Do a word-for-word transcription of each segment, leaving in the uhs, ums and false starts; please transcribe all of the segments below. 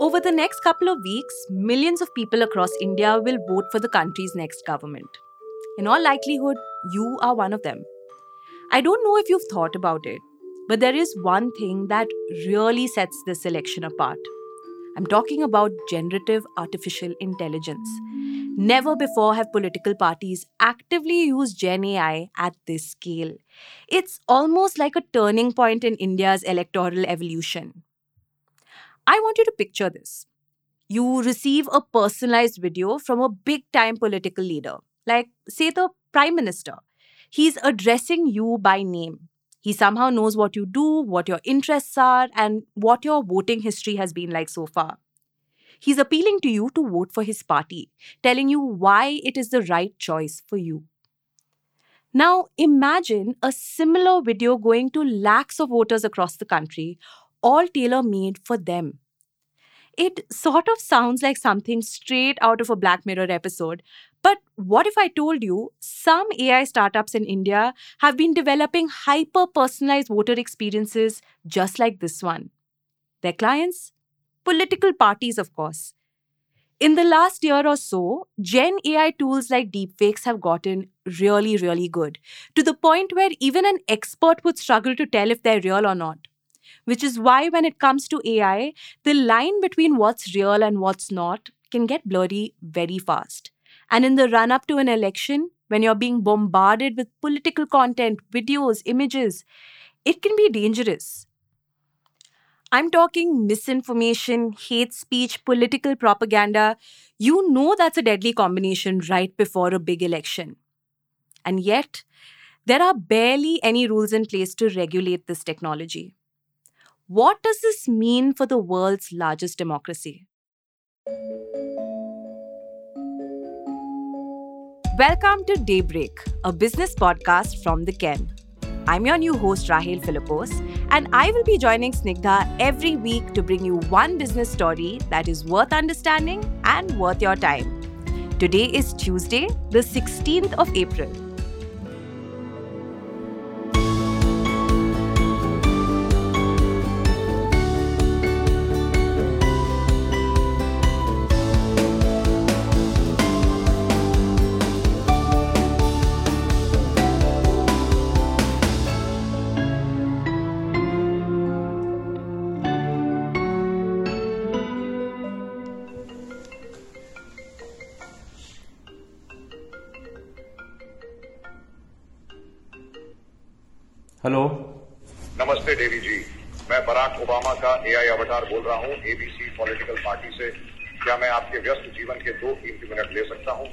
Over the next couple of weeks, millions of people across India will vote for the country's next government. In all likelihood, you are one of them. I don't know if you've thought about it, but there is one thing that really sets this election apart. I'm talking about generative artificial intelligence. Never before have political parties actively used Gen A I at this scale. It's almost like a turning point in India's electoral evolution. I want you to picture this. You receive a personalized video from a big time political leader, like, say, the Prime Minister. He's addressing you by name. He somehow knows what you do, what your interests are, and what your voting history has been like so far. He's appealing to you to vote for his party, telling you why it is the right choice for you. Now, imagine a similar video going to lakhs of voters across the country, all tailor-made for them. It sort of sounds like something straight out of a Black Mirror episode. But what if I told you some A I startups in India have been developing hyper-personalized voter experiences just like this one? Their clients? Political parties, of course. In the last year or so, Gen A I tools like deepfakes have gotten really, really good, to the point where even an expert would struggle to tell if they're real or not. Which is why when it comes to A I, the line between what's real and what's not can get blurry very fast. And in the run-up to an election, when you're being bombarded with political content, videos, images, it can be dangerous. I'm talking misinformation, hate speech, political propaganda. You know that's a deadly combination right before a big election. And yet, there are barely any rules in place to regulate this technology. What does this mean for the world's largest democracy? Welcome to Daybreak, a business podcast from the Ken. I'm your new host, Rahel Philippos, and I will be joining Snigdha every week to bring you one business story that is worth understanding and worth your time. Today is Tuesday, the sixteenth of April. Hello नमस्ते डेवी जी, मैं Barack Obama का AI अवतार बोल रहा हूं ABC political party से। क्या मैं आपके व्यस्त जीवन के दो कीमती मिनट ले सकता हूं?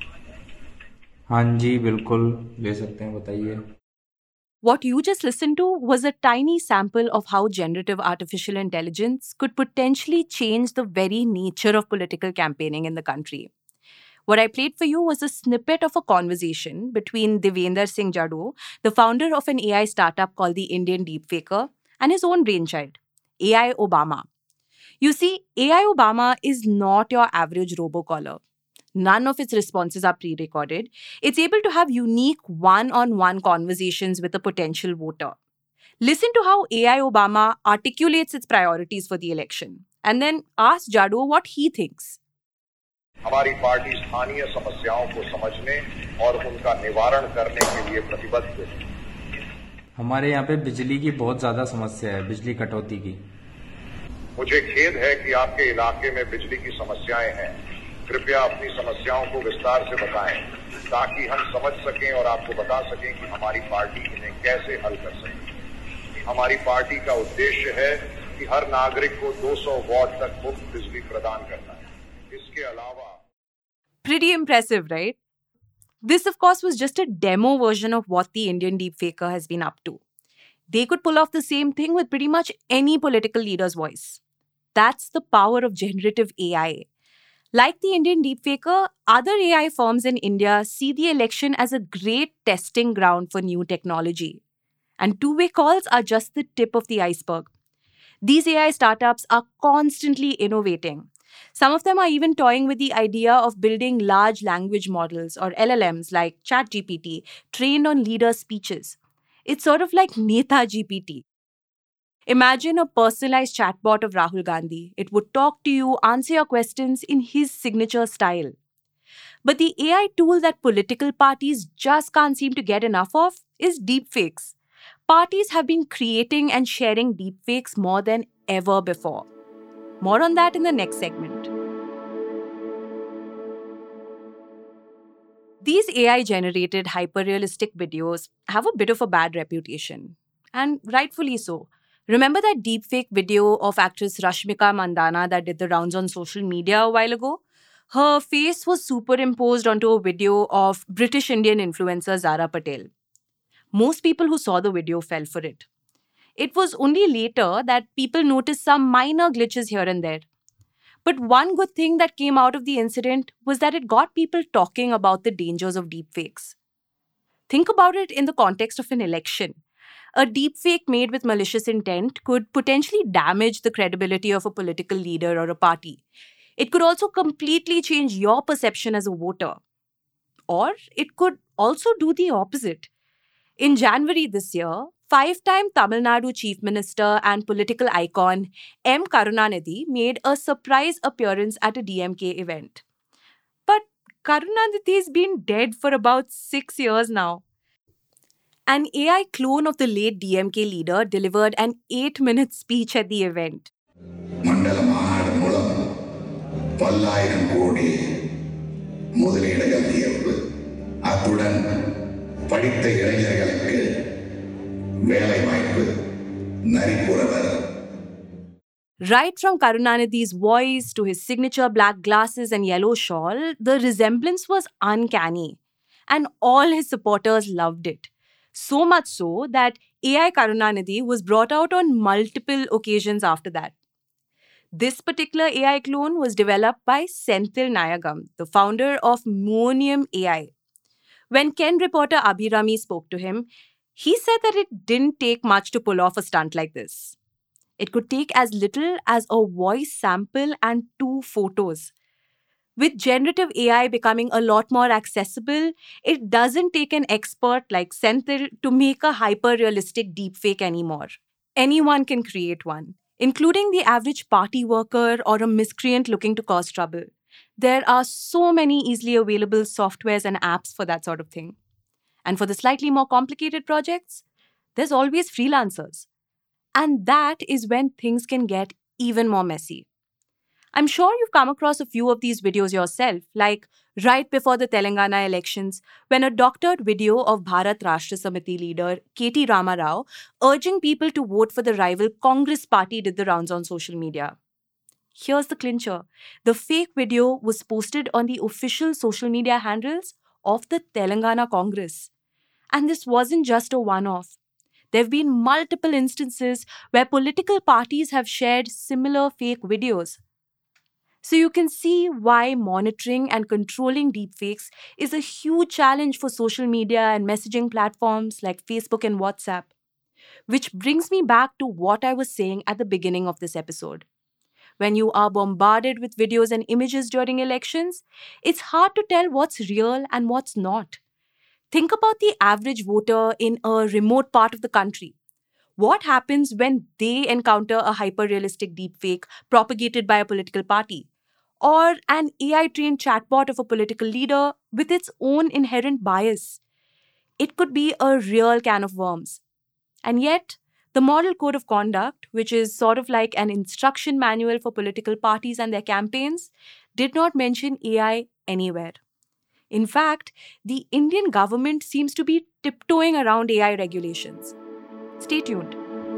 हाँ जी, बिल्कुल ले सकते हैं, बताइए। What you just listened to was a tiny sample of how generative artificial intelligence could potentially change the very nature of political campaigning in the country. What I played for you was a snippet of a conversation between Devender Singh Jadoo, the founder of an A I startup called the Indian Deepfaker, and his own brainchild, A I Obama. You see, A I Obama is not your average robocaller. None of its responses are pre-recorded. It's able to have unique one-on-one conversations with a potential voter. Listen to how A I Obama articulates its priorities for the election, and then ask Jadoo what he thinks. हमारी party स्थानीय समस्याओं को समझने और उनका निवारण करने के लिए प्रतिबद्ध है। हमारे यहाँ पे बिजली की बहुत ज्यादा समस्या है, बिजली कटौती की। मुझे खेद है कि आपके इलाके में बिजली की समस्याएं हैं। कृपया अपनी समस्याओं को विस्तार से बताएं ताकि हम समझ सकें और आपको बता सकें कि हमारी पार्टी इन्हें कैसे हल कर सके। हमारी पार्टी का उद्देश्य है कि हर नागरिक को दो सौ वॉट तक मुफ्त बिजली प्रदान करना है। इसके अलावा Pretty impressive, right? This, of course, was just a demo version of what the Indian Deepfaker has been up to. They could pull off the same thing with pretty much any political leader's voice. That's the power of generative A I. Like the Indian Deepfaker, other A I firms in India see the election as a great testing ground for new technology. And two-way calls are just the tip of the iceberg. These A I startups are constantly innovating. Some of them are even toying with the idea of building large language models or L L Ms like ChatGPT trained on leaders' speeches. It's sort of like Neta G P T. Imagine a personalized chatbot of Rahul Gandhi. It would talk to you, answer your questions in his signature style. But the A I tool that political parties just can't seem to get enough of is deepfakes. Parties have been creating and sharing deepfakes more than ever before. More on that in the next segment. These A I-generated hyper-realistic videos have a bit of a bad reputation, and rightfully so. Remember that deepfake video of actress Rashmika Mandana that did the rounds on social media a while ago? Her face was superimposed onto a video of British Indian influencer Zara Patel. Most people who saw the video fell for it. It was only later that people noticed some minor glitches here and there. But one good thing that came out of the incident was that it got people talking about the dangers of deepfakes. Think about it in the context of an election. A deepfake made with malicious intent could potentially damage the credibility of a political leader or a party. It could also completely change your perception as a voter. Or it could also do the opposite. In January this year, five-time Tamil Nadu Chief Minister and political icon M. Karunanidhi made a surprise appearance at a D M K event. But Karunanidhi's been dead for about six years now. An A I clone of the late D M K leader delivered an eight-minute speech at the event. மண்டல மாநாடு மூலம் பல்லாயிரம் கோடி முதலீடுகள் ஈர்ப்பு, அத்துடன் படித்த இளைஞர்களுக்கு வேலை வாய்ப்பு, நரிப்புறவர். Right from Karunanidhi's voice to his signature black glasses and yellow shawl, the resemblance was uncanny. And all his supporters loved it. So much so that A I Karunanidhi was brought out on multiple occasions after that. This particular A I clone was developed by Senthil Nayagam, the founder of Monium A I. When Ken reporter Abhirami spoke to him, he said that it didn't take much to pull off a stunt like this. It could take as little as a voice sample and two photos. With generative A I becoming a lot more accessible, it doesn't take an expert like Senthil to make a hyper-realistic deepfake anymore. Anyone can create one, including the average party worker or a miscreant looking to cause trouble. There are so many easily available softwares and apps for that sort of thing. And for the slightly more complicated projects, there's always freelancers. And that is when things can get even more messy. I'm sure you've come across a few of these videos yourself, like right before the Telangana elections, when a doctored video of Bharat Rashtra Samiti leader K T Rama Rao urging people to vote for the rival Congress party did the rounds on social media. Here's the clincher. The fake video was posted on the official social media handles of the Telangana Congress. And this wasn't just a one-off. There have been multiple instances where political parties have shared similar fake videos. So you can see why monitoring and controlling deepfakes is a huge challenge for social media and messaging platforms like Facebook and WhatsApp. Which brings me back to what I was saying at the beginning of this episode. When you are bombarded with videos and images during elections, it's hard to tell what's real and what's not. Think about the average voter in a remote part of the country. What happens when they encounter a hyper-realistic deepfake propagated by a political party? Or an A I-trained chatbot of a political leader with its own inherent bias? It could be a real can of worms. And yet, the Model Code of Conduct, which is sort of like an instruction manual for political parties and their campaigns, did not mention A I anywhere. In fact, the Indian government seems to be tiptoeing around A I regulations. Stay tuned.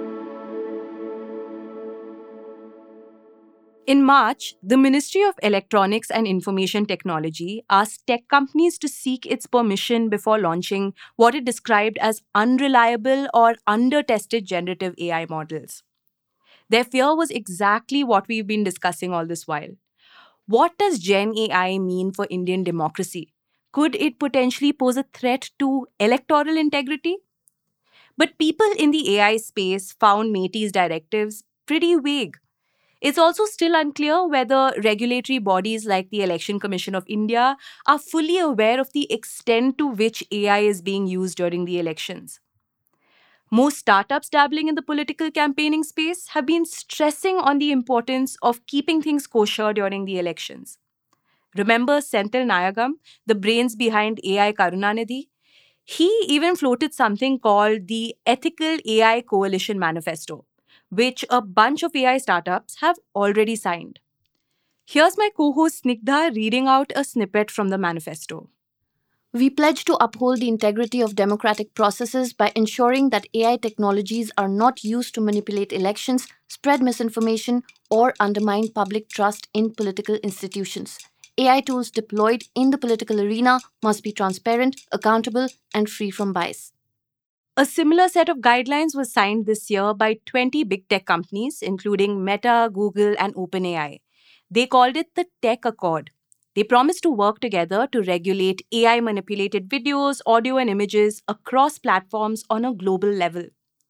In March, the Ministry of Electronics and Information Technology asked tech companies to seek its permission before launching what it described as unreliable or under-tested generative A I models. Their fear was exactly what we've been discussing all this while. What does Gen A I mean for Indian democracy? Could it potentially pose a threat to electoral integrity? But people in the A I space found MeitY's directives pretty vague. It's also still unclear whether regulatory bodies like the Election Commission of India are fully aware of the extent to which A I is being used during the elections. Most startups dabbling in the political campaigning space have been stressing on the importance of keeping things kosher during the elections. Remember Senthil Nayagam, the brains behind A I Karunanidhi? He even floated something called the Ethical A I Coalition Manifesto, which a bunch of A I startups have already signed. Here's my co-host Snigdha reading out a snippet from the manifesto. We pledge to uphold the integrity of democratic processes by ensuring that A I technologies are not used to manipulate elections, spread misinformation, or undermine public trust in political institutions. A I tools deployed in the political arena must be transparent, accountable, and free from bias. A similar set of guidelines was signed this year by twenty big tech companies, including Meta, Google, and OpenAI. They called it the Tech Accord. They promised to work together to regulate A I-manipulated videos, audio, and images across platforms on a global level.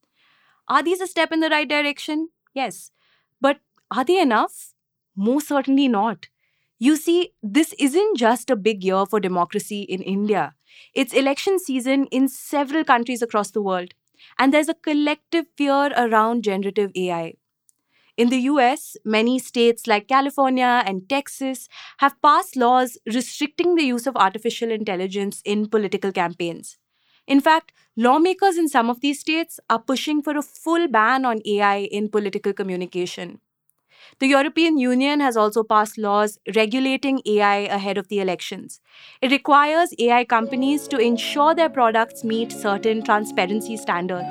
Are these a step in the right direction? Yes. But are they enough? Most certainly not. You see, this isn't just a big year for democracy in India. It's election season in several countries across the world, and there's a collective fear around generative A I. In the U S, many states like California and Texas have passed laws restricting the use of artificial intelligence in political campaigns. In fact, lawmakers in some of these states are pushing for a full ban on A I in political communication. The European Union has also passed laws regulating A I ahead of the elections. It requires A I companies to ensure their products meet certain transparency standards.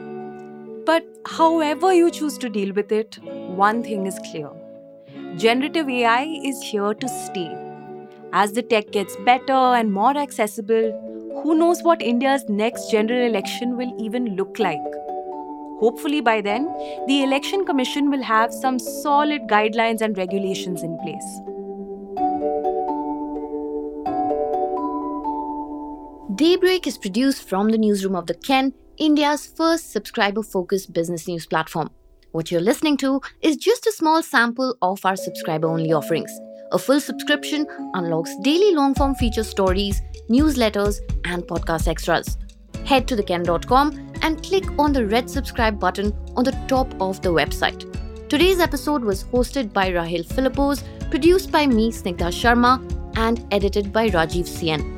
But however you choose to deal with it, one thing is clear. Generative A I is here to stay. As the tech gets better and more accessible, who knows what India's next general election will even look like? Hopefully by then, the Election Commission will have some solid guidelines and regulations in place. Daybreak is produced from the newsroom of The Ken, India's first subscriber-focused business news platform. What you're listening to is just a small sample of our subscriber-only offerings. A full subscription unlocks daily long-form feature stories, newsletters, and podcast extras. Head to the ken dot com and click on the red subscribe button on the top of the website. Today's episode was hosted by Rahil Philippos, produced by me, Snigdha Sharma, and edited by Rajiv C N.